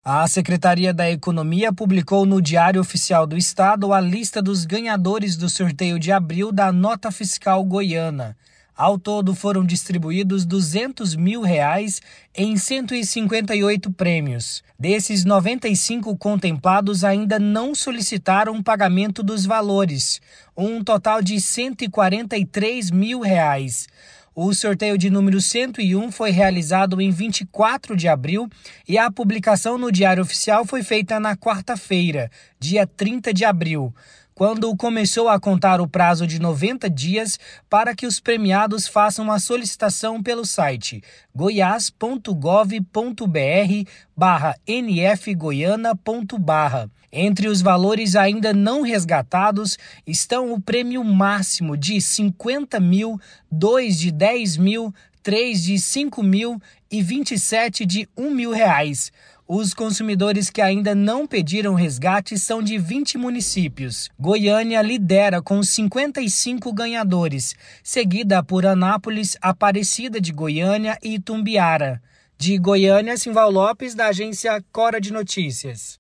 A Secretaria da Economia publicou no Diário Oficial do Estado a lista dos ganhadores do sorteio de abril da Nota Fiscal Goiana. Ao todo, foram distribuídos R$200 mil em 158 prêmios. Desses, 95 contemplados ainda não solicitaram o pagamento dos valores, um total de R$143 mil. O sorteio de número 101 foi realizado em 24 de abril e a publicação no Diário Oficial foi feita na quarta-feira, dia 30 de abril, quando começou a contar o prazo de 90 dias para que os premiados façam a solicitação pelo site goiás.gov.br/nfgoiana.barra. Entre os valores ainda não resgatados estão o prêmio máximo de 50 mil, 2 de 10 mil, 3 de 5 mil e 27 de 1 mil reais. Os consumidores que ainda não pediram resgate são de 20 municípios. Goiânia lidera com 55 ganhadores, seguida por Anápolis, Aparecida de Goiânia e Itumbiara. De Goiânia, Simval Lopes, da agência Cora de Notícias.